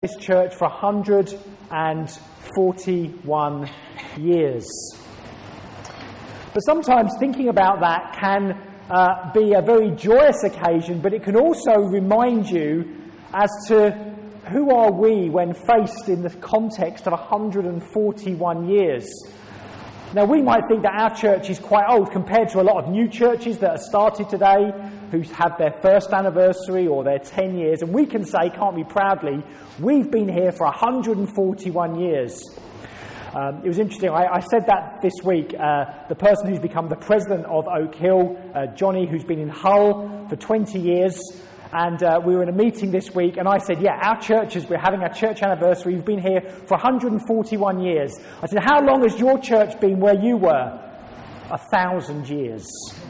this church for 141 years. But sometimes thinking about that can be a very joyous occasion, but it can also remind you as to who are we when faced in the context of 141 years. Now, we might think that our church is quite old compared to a lot of new churches that are started today who have their first anniversary or their 10 years. And we can say, can't we proudly, we've been here for 141 years. It was interesting, I said that this week. The person who's become the president of Oak Hill, Johnny, who's been in Hull for 20 years, and we were in a meeting this week, and I said, yeah, our churches, we're having our church anniversary, we've been here for 141 years. I said, how long has your church been where you were? 1,000 years.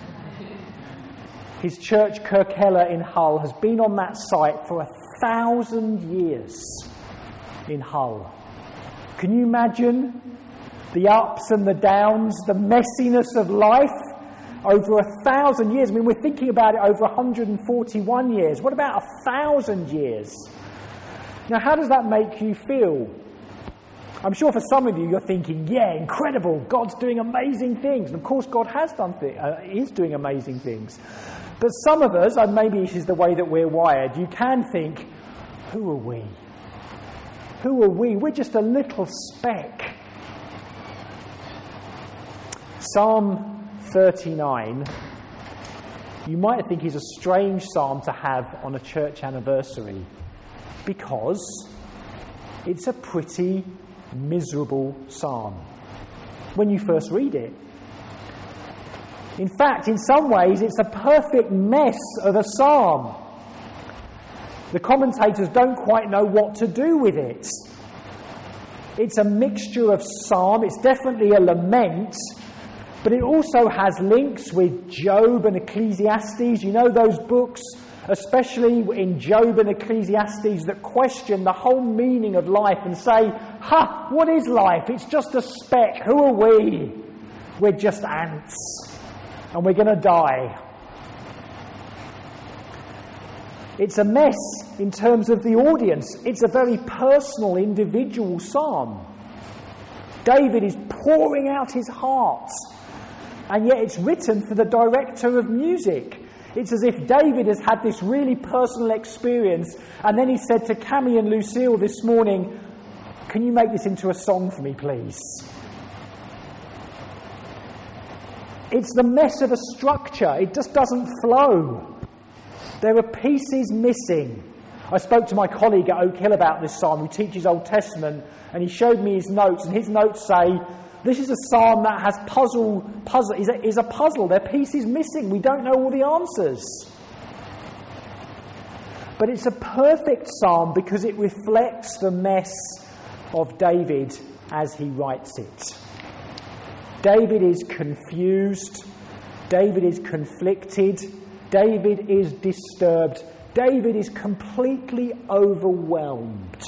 His church, Kirkella in Hull, has been on that site for 1,000 years in Hull. Can you imagine the ups and the downs, the messiness of life over 1,000 years? I mean, we're thinking about it over 141 years. What about 1,000 years? Now, how does that make you feel? I'm sure for some of you, you're thinking, yeah, incredible, God's doing amazing things. And of course, God has is doing amazing things. But some of us, and maybe this is the way that we're wired, you can think, who are we? Who are we? We're just a little speck. Psalm 39, you might think is a strange psalm to have on a church anniversary because it's a pretty miserable psalm when you first read it. In fact, in some ways, it's a perfect mess of a psalm. The commentators don't quite know what to do with it. It's a mixture of psalm, it's definitely a lament, but it also has links with Job and Ecclesiastes. You know those books, especially in Job and Ecclesiastes, that question the whole meaning of life and say, what is life? It's just a speck. Who are we? We're just ants, and we're going to die. It's a mess in terms of the audience. It's a very personal, individual psalm. David is pouring out his heart, and yet it's written for the director of music. It's as if David has had this really personal experience, and then he said to Cammy and Lucille this morning, can you make this into a song for me, please? It's the mess of a structure. It just doesn't flow. There are pieces missing. I spoke to my colleague at Oak Hill about this psalm who teaches Old Testament, and he showed me his notes, and his notes say, this is a psalm that has is a puzzle. There are pieces missing. We don't know all the answers. But it's a perfect psalm because it reflects the mess of David as he writes it. David is confused. David is conflicted. David is disturbed. David is completely overwhelmed.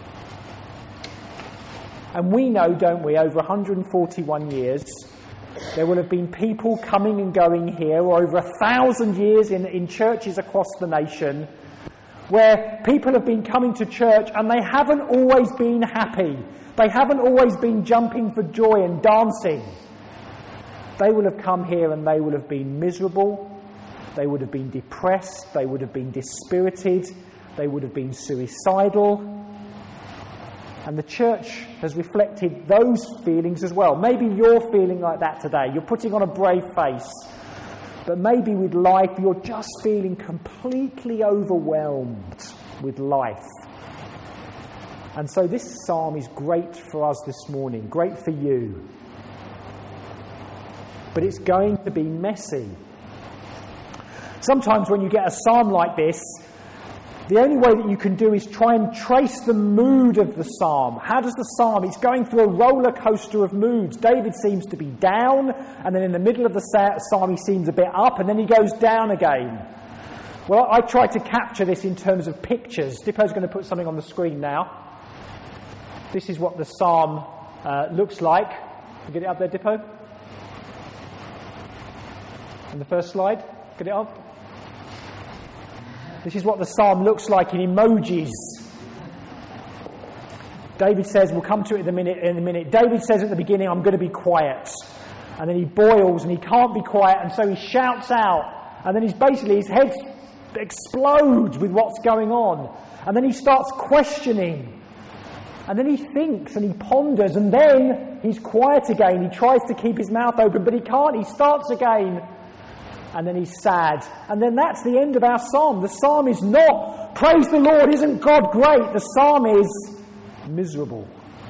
And we know, don't we, over 141 years, there will have been people coming and going here, or over 1,000 years in churches across the nation, where people have been coming to church and they haven't always been happy. They haven't always been jumping for joy and dancing. They will have come here and they will have been miserable. They would have been depressed, they would have been dispirited, they would have been suicidal. And the church has reflected those feelings as well. Maybe you're feeling like that today. You're putting on a brave face. But maybe with life, you're just feeling completely overwhelmed with life. And so this psalm is great for us this morning, great for you. But it's going to be messy. Sometimes when you get a psalm like this, the only way that you can do is try and trace the mood of the psalm. How does the psalm, it's going through a roller coaster of moods. David seems to be down, and then in the middle of the psalm he seems a bit up, and then he goes down again. Well, I tried to capture this in terms of pictures. Dippo's going to put something on the screen now. This is what the psalm looks like. You get it up there, Dippo? And the first slide, get it up. This is what the psalm looks like in emojis. David says, we'll come to it in a minute. David says at the beginning, I'm going to be quiet. And then he boils and he can't be quiet, and so he shouts out. And then his head explodes with what's going on. And then he starts questioning. And then he thinks and he ponders, and then he's quiet again. He tries to keep his mouth open, but he can't. He starts again. And then he's sad. And then that's the end of our psalm. The psalm is not, praise the Lord, isn't God great? The psalm is miserable.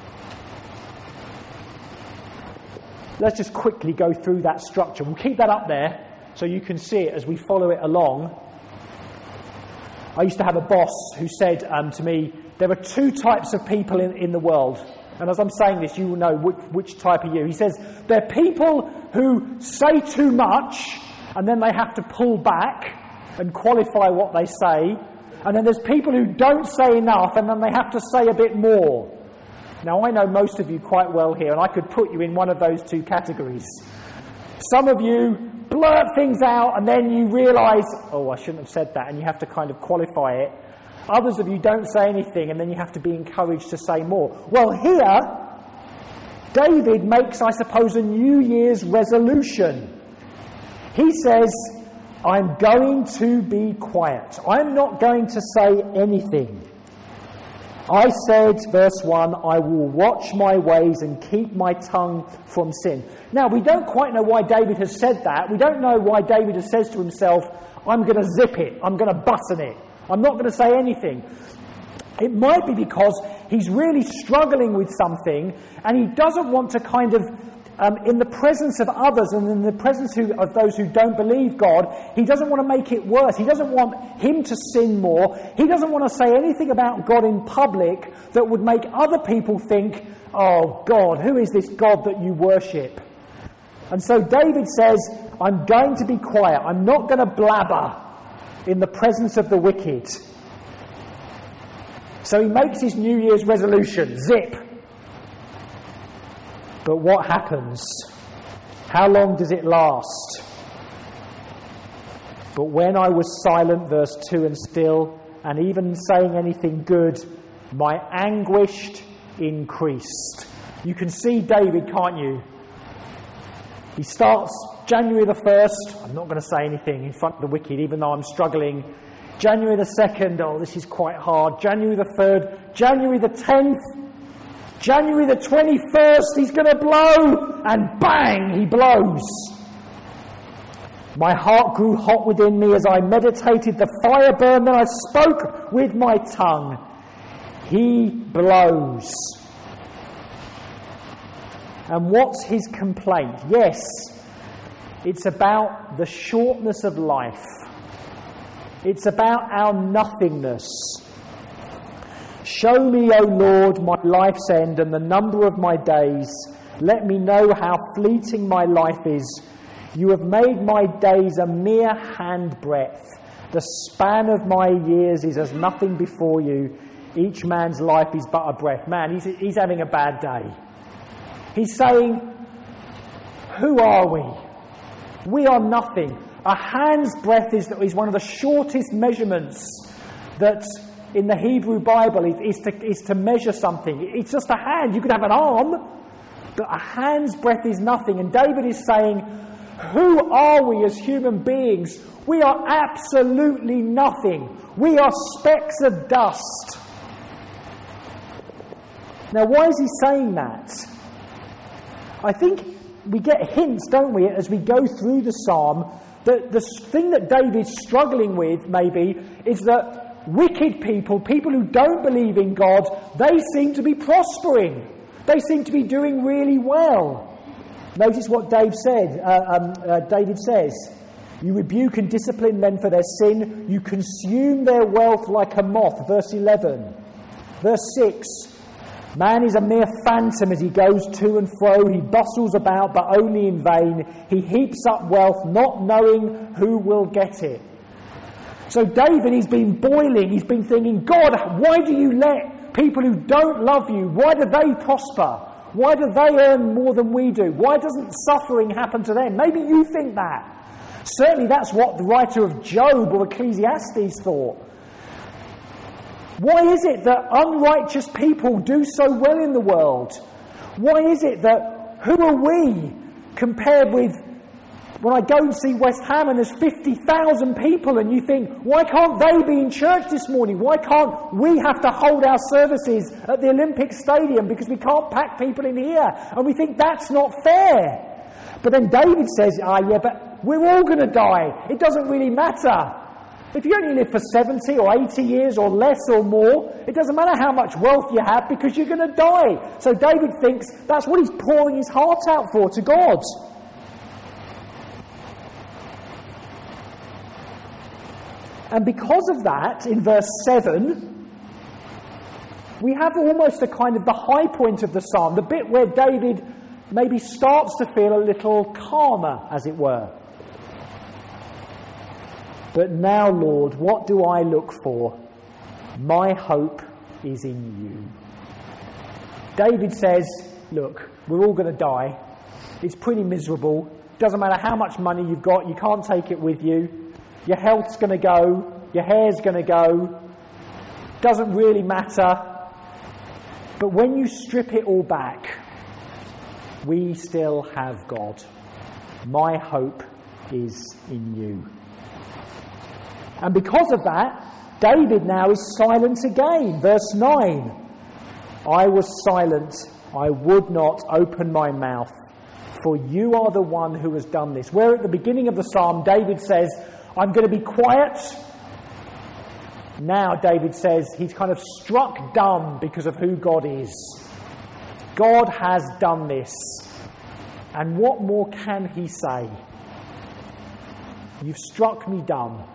Let's just quickly go through that structure. We'll keep that up there so you can see it as we follow it along. I used to have a boss who said to me, there are two types of people in the world. And as I'm saying this, you will know which type are you. He says, there are people who say too much and then they have to pull back and qualify what they say. And then there's people who don't say enough and then they have to say a bit more. Now, I know most of you quite well here, and I could put you in one of those two categories. Some of you blurt things out and then you realise, oh, I shouldn't have said that, and you have to kind of qualify it. Others of you don't say anything and then you have to be encouraged to say more. Well, here, David makes, I suppose, a New Year's resolution. He says, I'm going to be quiet. I'm not going to say anything. I said, verse 1, I will watch my ways and keep my tongue from sin. Now, we don't quite know why David has said that. We don't know why David has said to himself, I'm going to zip it. I'm going to button it. I'm not going to say anything. It might be because he's really struggling with something and he doesn't want to kind of, in the presence of others and in the presence of those who don't believe God, he doesn't want to make it worse. He doesn't want him to sin more. He doesn't want to say anything about God in public that would make other people think, oh God, who is this God that you worship? And so David says, I'm going to be quiet. I'm not going to blabber in the presence of the wicked. So he makes his New Year's resolution, zip. But what happens? How long does it last? But when I was silent, verse 2, and still, and even saying anything good, my anguish increased. You can see David, can't you? He starts January the 1st, I'm not going to say anything in front of the wicked, even though I'm struggling. January the 2nd, oh, this is quite hard. January the 3rd, January the 10th, January the 21st, he's going to blow, and bang, he blows. My heart grew hot within me as I meditated, the fire burned, then I spoke with my tongue. He blows. And what's his complaint? Yes, it's about the shortness of life. It's about our nothingness. Show me, O Lord, my life's end and the number of my days. Let me know how fleeting my life is. You have made my days a mere handbreadth. The span of my years is as nothing before you. Each man's life is but a breath. Man, he's having a bad day. He's saying, who are we? We are nothing. A hand's breadth is one of the shortest measurements that in the Hebrew Bible is to measure something. It's just a hand. You could have an arm, but a hand's breadth is nothing. And David is saying, who are we as human beings? We are absolutely nothing. We are specks of dust. Now, why is he saying that? I think we get hints, don't we, as we go through the psalm, that the thing that David's struggling with, maybe, is that wicked people, people who don't believe in God, they seem to be prospering. They seem to be doing really well. Notice what David says. You rebuke and discipline men for their sin. You consume their wealth like a moth. Verse 11. Verse 6. Man is a mere phantom as he goes to and fro. He bustles about, but only in vain. He heaps up wealth, not knowing who will get it. So David, he's been boiling. He's been thinking, God, why do you let people who don't love you, why do they prosper? Why do they earn more than we do? Why doesn't suffering happen to them? Maybe you think that. Certainly that's what the writer of Job or Ecclesiastes thought. Why is it that unrighteous people do so well in the world? Why is it that, who are we compared with, when I go and see West Ham and there's 50,000 people and you think, why can't they be in church this morning? Why can't we have to hold our services at the Olympic Stadium because we can't pack people in here? And we think that's not fair. But then David says, yeah, but we're all going to die. It doesn't really matter. If you only live for 70 or 80 years or less or more, it doesn't matter how much wealth you have because you're going to die. So David thinks that's what he's pouring his heart out for, to God. And because of that, in verse 7, we have almost a kind of the high point of the psalm, the bit where David maybe starts to feel a little calmer, as it were. But now, Lord, what do I look for? My hope is in you. David says, look, we're all going to die. It's pretty miserable. Doesn't matter how much money you've got, you can't take it with you. Your health's going to go. Your hair's going to go. Doesn't really matter. But when you strip it all back, we still have God. My hope is in you. And because of that, David now is silent again. Verse 9. I was silent. I would not open my mouth, for you are the one who has done this. Where at the beginning of the psalm, David says, I'm going to be quiet. Now David says he's kind of struck dumb because of who God is. God has done this. And what more can he say? You've struck me dumb.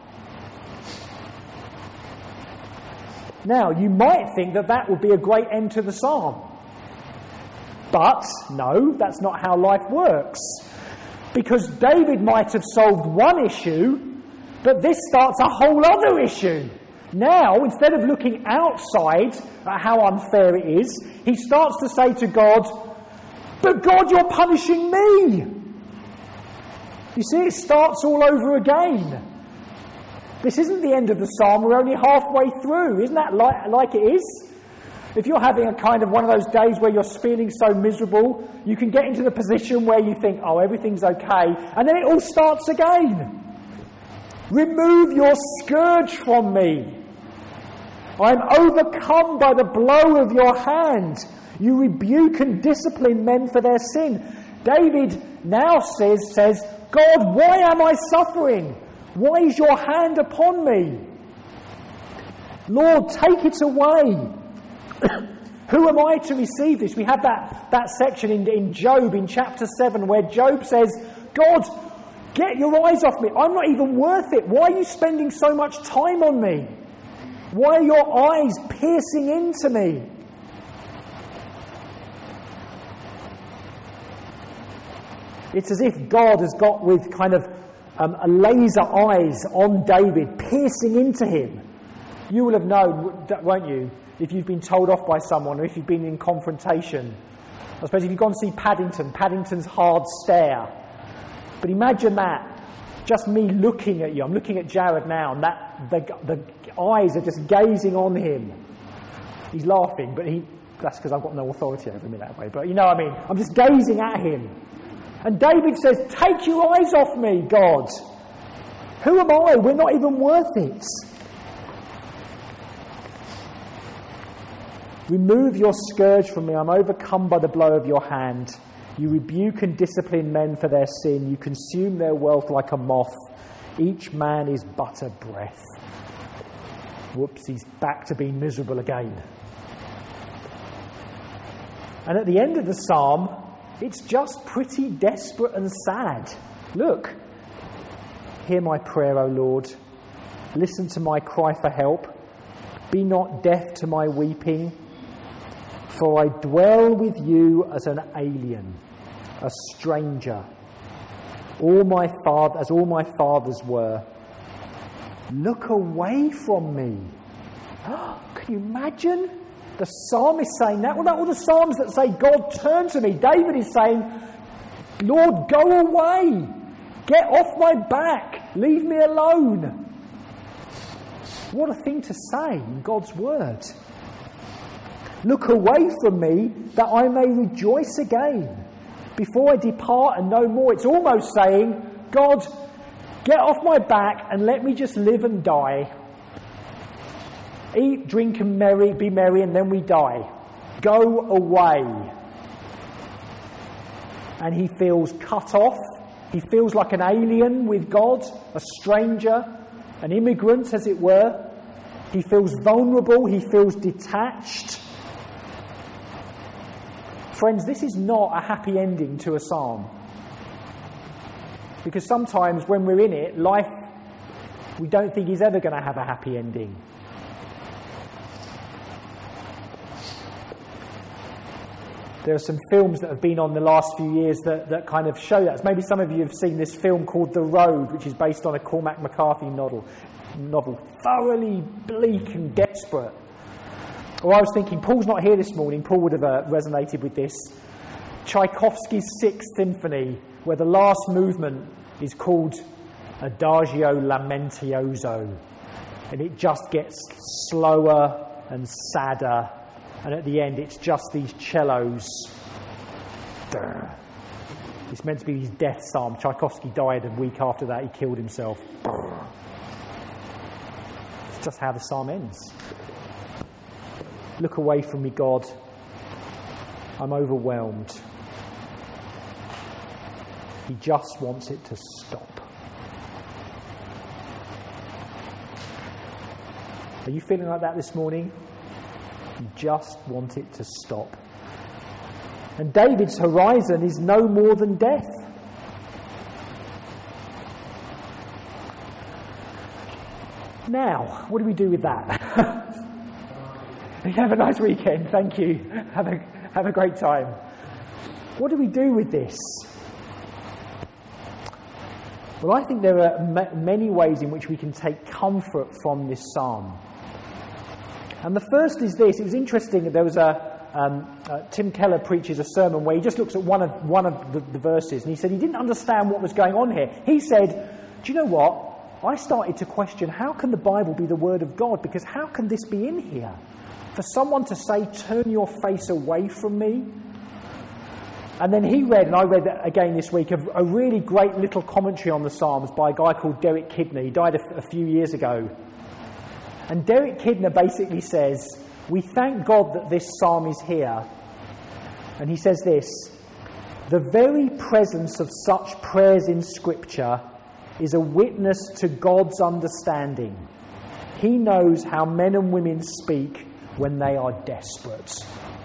Now, you might think that that would be a great end to the psalm. But, no, that's not how life works. Because David might have solved one issue, but this starts a whole other issue. Now, instead of looking outside at how unfair it is, he starts to say to God, but God, you're punishing me. You see, it starts all over again. This isn't the end of the psalm, we're only halfway through. Isn't that like it is? If you're having a kind of one of those days where you're feeling so miserable, you can get into the position where you think, oh, everything's okay, and then it all starts again. Remove your scourge from me. I'm overcome by the blow of your hand. You rebuke and discipline men for their sin. David now says, God, why am I suffering? Why is your hand upon me? Lord, take it away. Who am I to receive this? We have that section in Job in chapter 7 where Job says, God, get your eyes off me. I'm not even worth it. Why are you spending so much time on me? Why are your eyes piercing into me? It's as if God has got with kind of a laser eyes on David, piercing into him. You will have known, won't you, if you've been told off by someone or if you've been in confrontation. I suppose if you've gone to see Paddington's Hard Stare. But imagine that, just me looking at you. I'm looking at Jared now, and the eyes are just gazing on him. He's laughing, but that's because I've got no authority over me that way. But you know what I mean? I'm just gazing at him. And David says, take your eyes off me, God. Who am I? We're not even worth it. Remove your scourge from me. I'm overcome by the blow of your hand. You rebuke and discipline men for their sin. You consume their wealth like a moth. Each man is but a breath. Whoops, he's back to being miserable again. And at the end of the psalm, it's just pretty desperate and sad. Look, hear my prayer, O Lord. Listen to my cry for help. Be not deaf to my weeping. For I dwell with you as an alien, a stranger, as all my fathers were. Look away from me. Can you imagine? The psalmist saying that. Well, not all the psalms that say, God, turn to me. David is saying, Lord, go away. Get off my back. Leave me alone. What a thing to say in God's word. Look away from me that I may rejoice again before I depart and no more. It's almost saying, God, get off my back and let me just live and die. Eat, drink and be merry, and then we die. Go away. And he feels cut off. He feels like an alien with God, a stranger, an immigrant, as it were. He feels vulnerable. He feels detached. Friends, this is not a happy ending to a psalm. Because sometimes when we're in it, life, we don't think is ever going to have a happy ending. There are some films that have been on the last few years that kind of show that. Maybe some of you have seen this film called The Road, which is based on a Cormac McCarthy novel. Thoroughly bleak and desperate. Well, I was thinking, Paul's not here this morning. Paul would have resonated with this. Tchaikovsky's Sixth Symphony, where the last movement is called Adagio Lamentoso. And it just gets slower and sadder. And at the end, it's just these cellos. It's meant to be his death psalm. Tchaikovsky died a week after that. He killed himself. It's just how the psalm ends. Look away from me, God. I'm overwhelmed. He just wants it to stop. Are you feeling like that this morning? You just want it to stop. And David's horizon is no more than death. Now, what do we do with that? Have a nice weekend. Thank you. Have a great time. What do we do with this? Well, I think there are many ways in which we can take comfort from this psalm. And the first is this. It was interesting. There was Tim Keller preaches a sermon where he just looks at one of the verses, and he said he didn't understand what was going on here. He said, do you know what? I started to question, how can the Bible be the Word of God? Because how can this be in here? For someone to say, turn your face away from me. And then he read, and I read that again this week, a really great little commentary on the Psalms by a guy called Derek Kidner. He died a few years ago. And Derek Kidner basically says, we thank God that this psalm is here. And he says this, the very presence of such prayers in Scripture is a witness to God's understanding. He knows how men and women speak when they are desperate.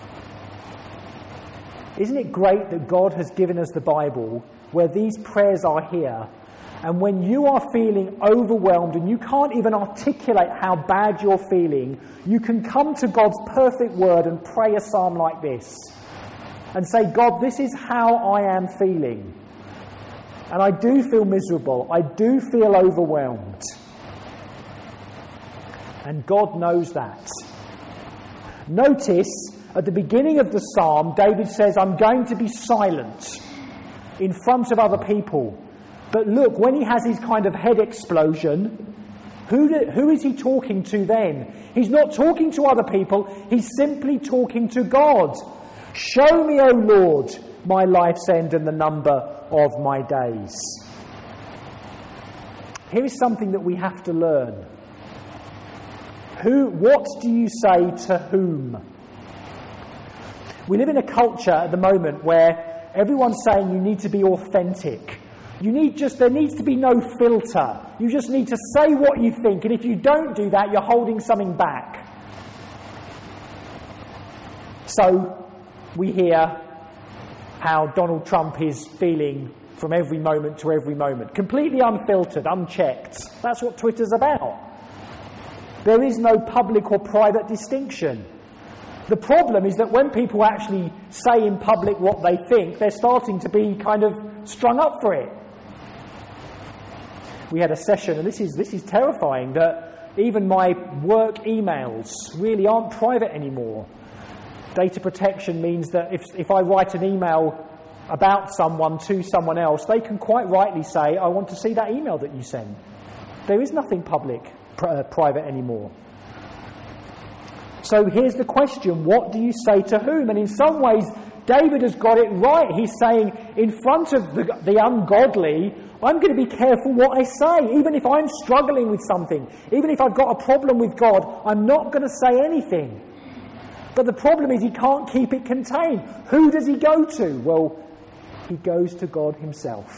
Isn't it great that God has given us the Bible where these prayers are here? And when you are feeling overwhelmed and you can't even articulate how bad you're feeling, you can come to God's perfect word and pray a psalm like this and say, God, this is how I am feeling. And I do feel miserable. I do feel overwhelmed. And God knows that. Notice at the beginning of the psalm, David says, I'm going to be silent in front of other people. But look, when he has his kind of head explosion, who is he talking to then? He's not talking to other people. He's simply talking to God. Show me, O Lord, my life's end and the number of my days. Here is something that we have to learn. What do you say to whom? We live in a culture at the moment where everyone's saying you need to be authentic. There needs to be no filter. You just need to say what you think, and if you don't do that, you're holding something back. So we hear how Donald Trump is feeling from every moment to every moment. Completely unfiltered, unchecked. That's what Twitter's about. There is no public or private distinction. The problem is that when people actually say in public what they think, they're starting to be kind of strung up for it. We had a session, and this is terrifying, that even my work emails really aren't private anymore. Data protection means that if I write an email about someone to someone else, they can quite rightly say, I want to see that email that you sent. There is nothing public private anymore. So here's the question, what do you say to whom? And in some ways, David has got it right. He's saying, in front of the ungodly, I'm going to be careful what I say. Even if I'm struggling with something, even if I've got a problem with God, I'm not going to say anything. But the problem is he can't keep it contained. Who does he go to? Well, he goes to God himself.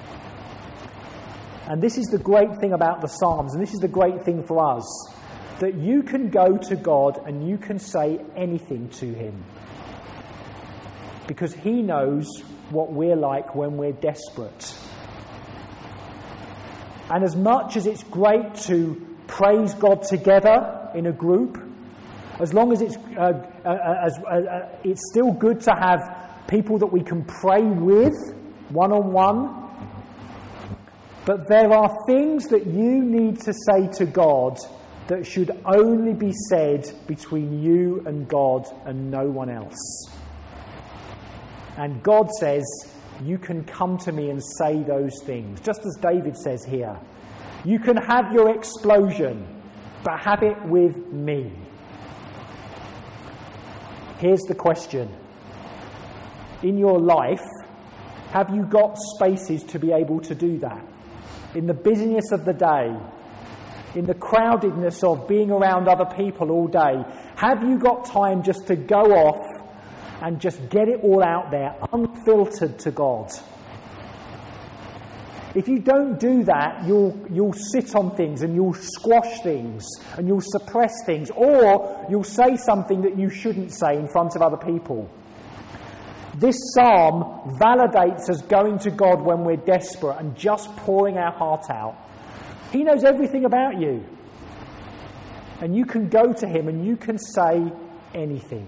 And this is the great thing about the Psalms, and this is the great thing for us, that you can go to God and you can say anything to him. Because he knows what we're like when we're desperate. And as much as it's great to praise God together in a group, as long as it's still good to have people that we can pray with, one-on-one. But there are things that you need to say to God that should only be said between you and God and no one else. And God says, you can come to me and say those things. Just as David says here, you can have your explosion, but have it with me. Here's the question. In your life, have you got spaces to be able to do that? In the busyness of the day, in the crowdedness of being around other people all day, have you got time just to go off and just get it all out there, unfiltered to God? If you don't do that, you'll sit on things and you'll squash things and you'll suppress things, or you'll say something that you shouldn't say in front of other people. This psalm validates us going to God when we're desperate and just pouring our heart out. He knows everything about you. And you can go to him and you can say anything.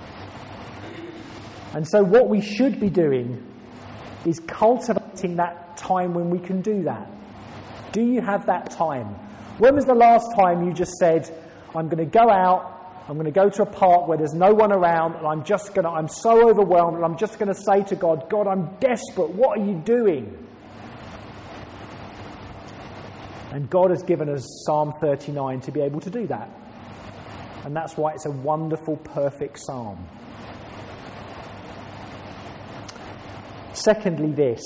And so what we should be doing is cultivating that time when we can do that. Do you have that time? When was the last time you just said, I'm going to go out, I'm going to go to a park where there's no one around, and I'm so overwhelmed, and I'm just going to say to God, God, I'm desperate, what are you doing? And God has given us Psalm 39 to be able to do that. And that's why it's a wonderful, perfect psalm. Secondly, this.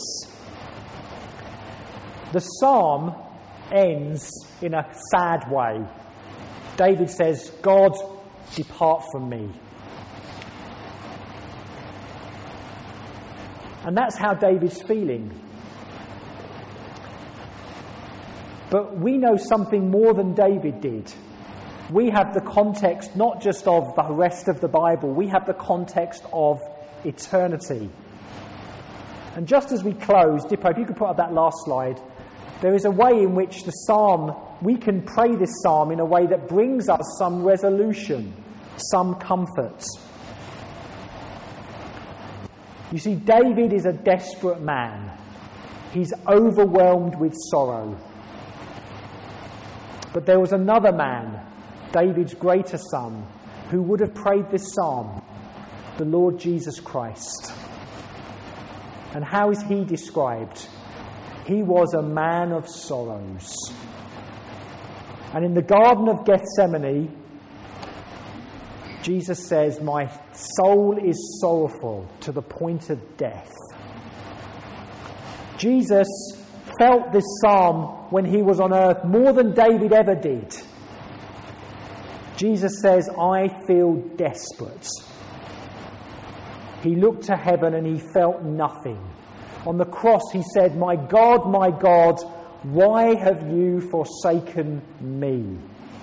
The psalm ends in a sad way. David says, God, depart from me. And that's how David's feeling. But we know something more than David did. We have the context not just of the rest of the Bible, we have the context of eternity. And just as we close, Dippo, if you could put up that last slide, there is a way in which the psalm, we can pray this psalm in a way that brings us some resolution, some comfort. You see, David is a desperate man. He's overwhelmed with sorrow. But there was another man, David's greater son, who would have prayed this psalm, the Lord Jesus Christ. And how is he described? He was a man of sorrows. And in the Garden of Gethsemane, Jesus says, my soul is sorrowful to the point of death. Jesus felt this psalm when he was on earth more than David ever did. Jesus says, I feel desperate. He looked to heaven and he felt nothing. On the cross he said, my God, why have you forsaken me?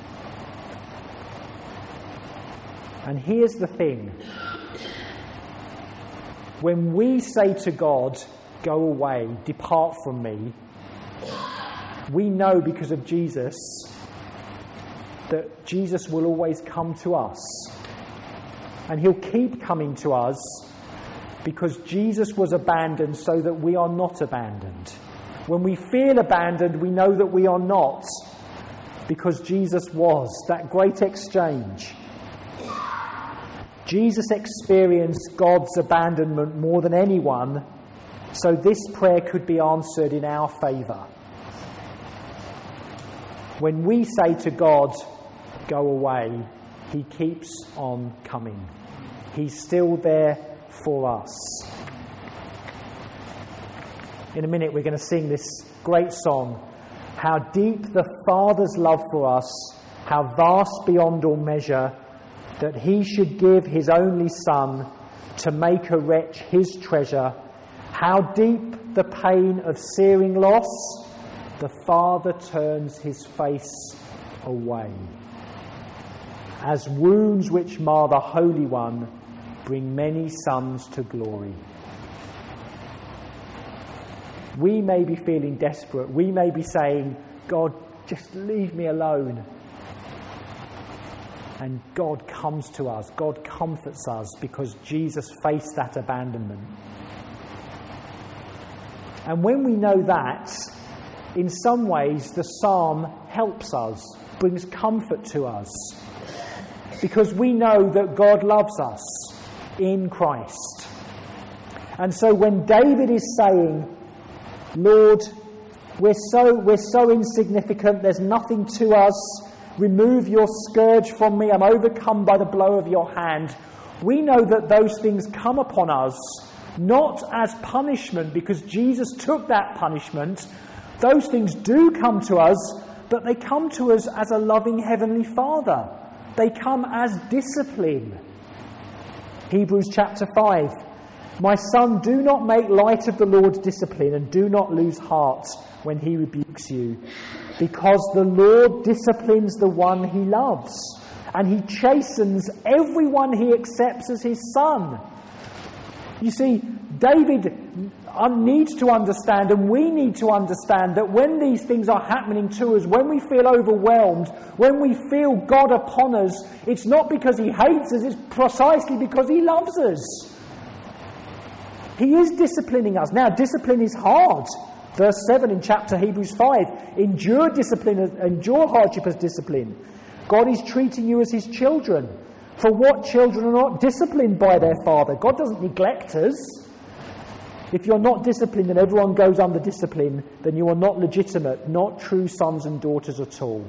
And here's the thing. When we say to God, go away, depart from me, we know because of Jesus that Jesus will always come to us. And he'll keep coming to us because Jesus was abandoned so that we are not abandoned. When we feel abandoned, we know that we are not, because Jesus was. That great exchange. Jesus experienced God's abandonment more than anyone, so this prayer could be answered in our favour. When we say to God, go away, he keeps on coming. He's still there for us. In a minute we're going to sing this great song, how deep the Father's love for us, how vast beyond all measure, that he should give his only Son to make a wretch his treasure. How deep the pain of searing loss, the Father turns his face away. As wounds which mar the Holy One bring many sons to glory. We may be feeling desperate. We may be saying, God, just leave me alone. And God comes to us. God comforts us because Jesus faced that abandonment. And when we know that, in some ways the psalm helps us, brings comfort to us. Because we know that God loves us in Christ. And so when David is saying, Lord, we're so insignificant, there's nothing to us, remove your scourge from me, I'm overcome by the blow of your hand. We know that those things come upon us not as punishment because Jesus took that punishment. Those things do come to us, but they come to us as a loving Heavenly Father. They come as discipline. Hebrews chapter 5. My son, do not make light of the Lord's discipline and do not lose heart when he rebukes you, because the Lord disciplines the one he loves, and he chastens everyone he accepts as his son. You see, David needs to understand, and we need to understand, that when these things are happening to us, when we feel overwhelmed, when we feel God upon us, it's not because he hates us, it's precisely because he loves us. He is disciplining us. Now, discipline is hard. Verse 7 in chapter Hebrews 5, endure discipline, endure hardship as discipline. God is treating you as his children. For what children are not disciplined by their father? God doesn't neglect us. If you're not disciplined and everyone goes under discipline, then you are not legitimate, not true sons and daughters at all.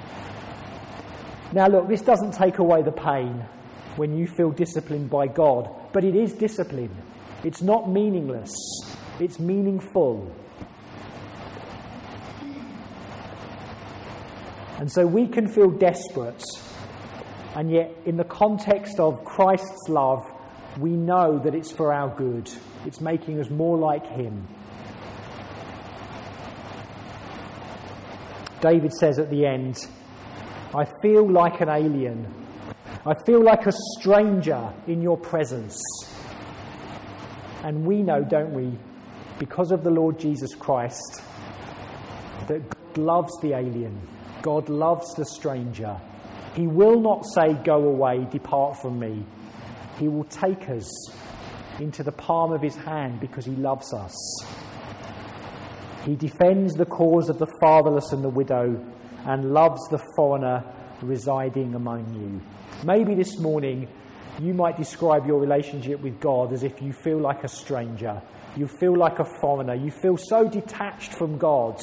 Now look, this doesn't take away the pain when you feel disciplined by God, but it is discipline. It's not meaningless. It's meaningful. And so we can feel desperate, and yet in the context of Christ's love, we know that it's for our good. It's making us more like him. David says at the end, I feel like an alien. I feel like a stranger in your presence. And we know, don't we, because of the Lord Jesus Christ, that God loves the alien. God loves the stranger. He will not say, go away, depart from me. He will take us into the palm of his hand because he loves us. He defends the cause of the fatherless and the widow and loves the foreigner residing among you. Maybe this morning you might describe your relationship with God as if you feel like a stranger. You feel like a foreigner. You feel so detached from God.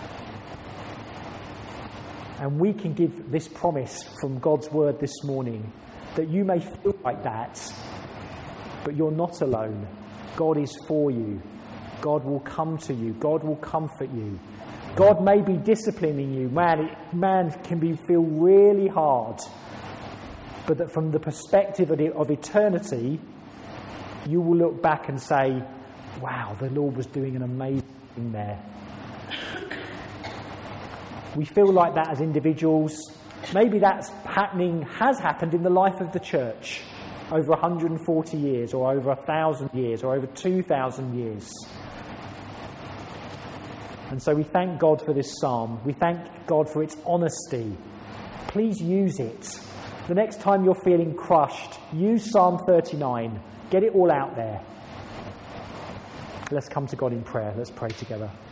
And we can give this promise from God's word this morning that you may feel like that, but you're not alone. God is for you. God will come to you. God will comfort you. God may be disciplining you. Man can feel really hard, but that from the perspective of eternity, you will look back and say, wow, the Lord was doing an amazing thing there. We feel like that as individuals. Maybe that's has happened in the life of the church over 140 years, or over 1,000 years, or over 2,000 years. And so we thank God for this psalm. We thank God for its honesty. Please use it. The next time you're feeling crushed, use Psalm 39. Get it all out there. Let's come to God in prayer. Let's pray together.